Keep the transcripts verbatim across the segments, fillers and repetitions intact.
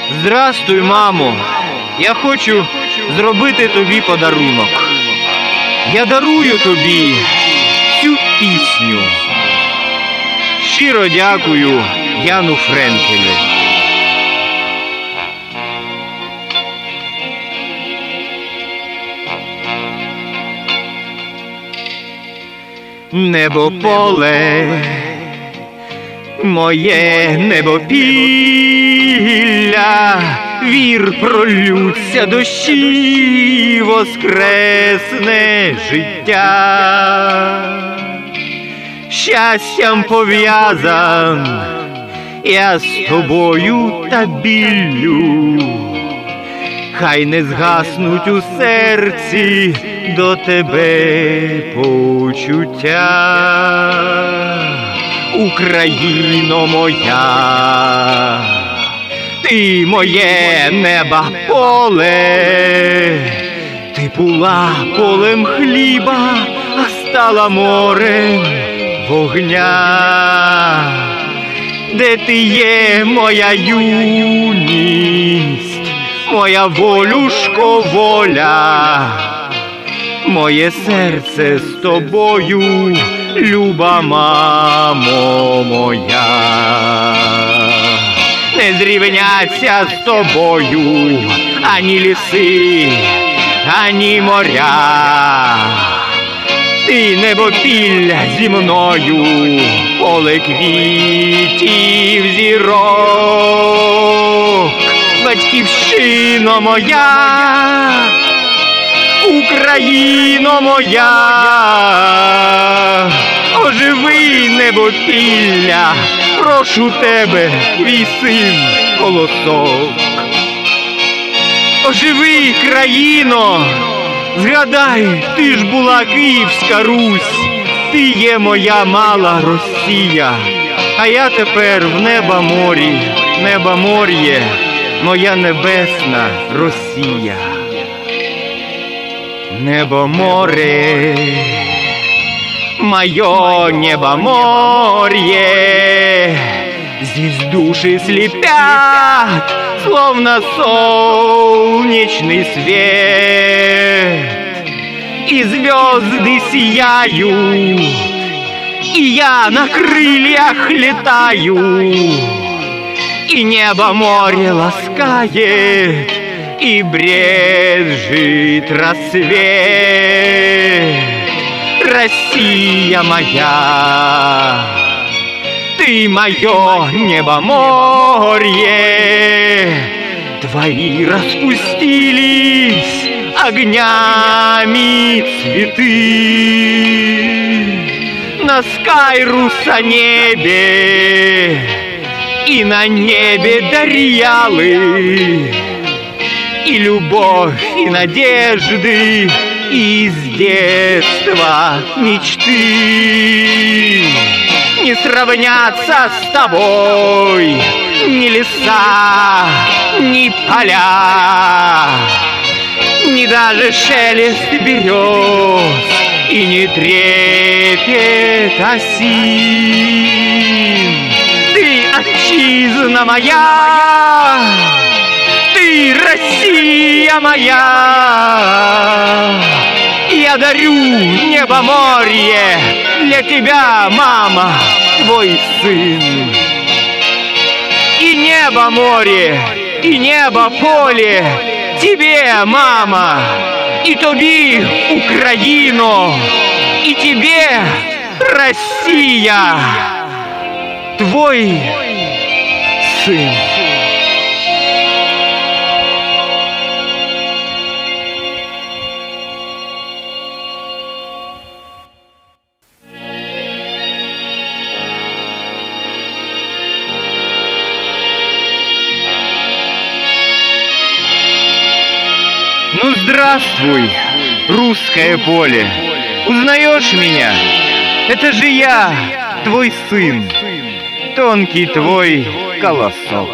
Здрастуй, мамо, я хочу зробити тобі подарунок. Я дарую тобі цю пісню. Щиро дякую Яну Френкелю. Небо поле, моє небопілля, вір пролються дощі, воскресне життя. Щастям пов'язан я з тобою та біллю, хай не згаснуть у серці до тебе почуття. Україно моя, ти моє неба поле, ти була полем хліба, а стала морем вогня. Де ти є, моя юність, моя волюшко воля, моє серце з тобою, люба мамо моя. Не зрівняться з тобою ані ліси, ані моря. Ти небопілля зі мною, поле квітів зірок. Батьківщино моя, Україно моя, оживи небопілля, прошу тебе, твій син колосок. Оживи, країно, згадай, ти ж була Київська Русь, ти є моя мала Росія, а я тепер в неба морі, неба мор'є, моя небесна Росія. Небо море, моё небо морье, здесь души слепят, словно солнечный свет, и звезды сияют, и я на крыльях летаю, и небо море ласкает, и брежет рассвет. Россия моя, ты мое небо-морье, твои распустились огнями цветы на Скайруса небе, и на небе Дарьялы, и любовь, и надежды, и с детства мечты. Не сравнятся с тобой ни леса, ни поля, ни даже шелест берез, и не трепет осин. Ты отчизна моя, ты Россия моя, я дарю небо-морье для тебя, мама, твой сын. И небо-море, и небо-поле тебе, мама, и тобі, Україно, и тебе, Россия, твой сын. Ну, здравствуй, русское поле. Узнаешь меня? Это же я, твой сын, тонкий твой колосок.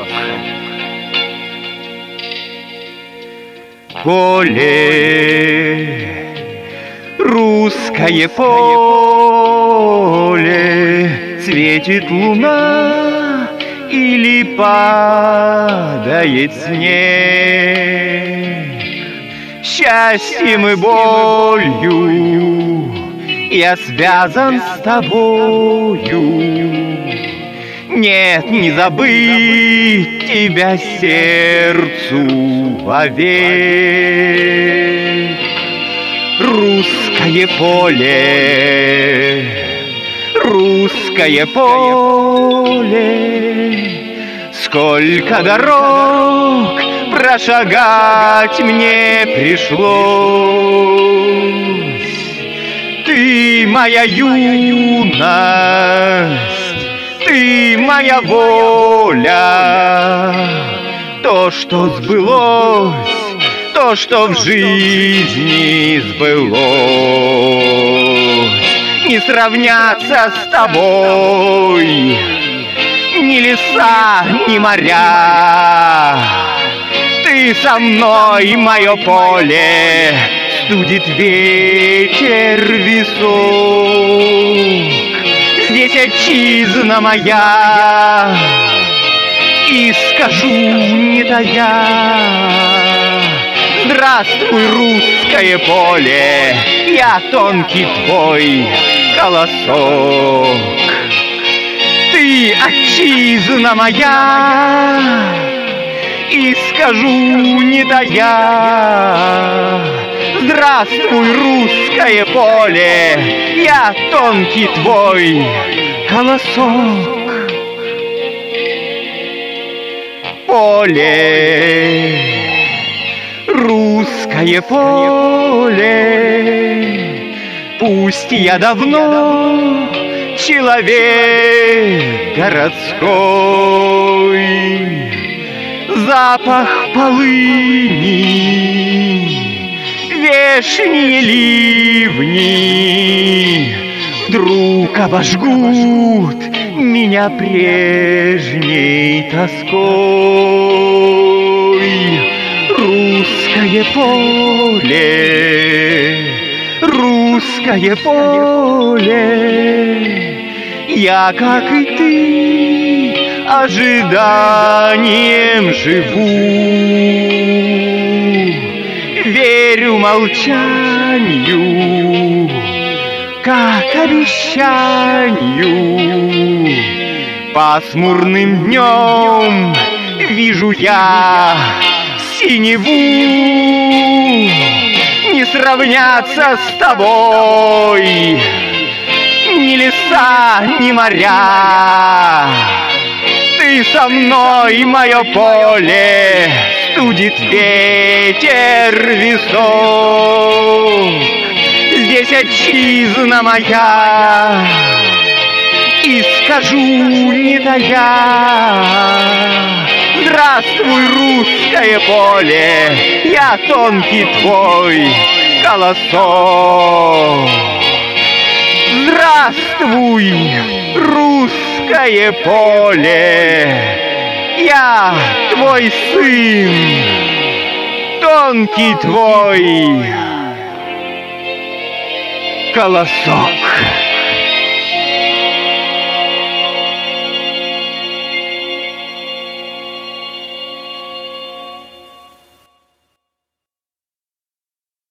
Поле, русское поле, светит луна или пальма. падает снег, счастьем и болью я связан с тобою. Нет, не забыть тебя сердцу вовек. Русское поле, русское поле, сколько дорог прошагать мне пришлось. Ты моя юность, ты моя воля, то, что сбылось, то, что в жизни сбылось. Не сравняться с тобой ни леса, ни моря. Ты со мной, мое поле, студит ветер висок. Здесь отчизна моя, и скажу, не тая: здравствуй, русское поле, я тонкий твой колосок. Ты отчизна моя, и скажу, не тая: здравствуй, русское поле, я тонкий твой колосок. Поле, русское поле, пусть я давно человек городской, запах полыни, вешние ливни вдруг обожгут меня прежней тоской. Русское поле, русское поле, я, как и ты, ожиданием живу. Верю молчанию, как обещанию. Пасмурным днем вижу я синеву. Не сравняться с тобой ни леса, ни моря. Ты со мной, мое поле, студит ветер висок. Здесь отчизна моя, и скажу, не тая: здравствуй, русское поле, я тонкий твой колосок. Здравствуй, русское поле, я твой сын, тонкий твой колосок.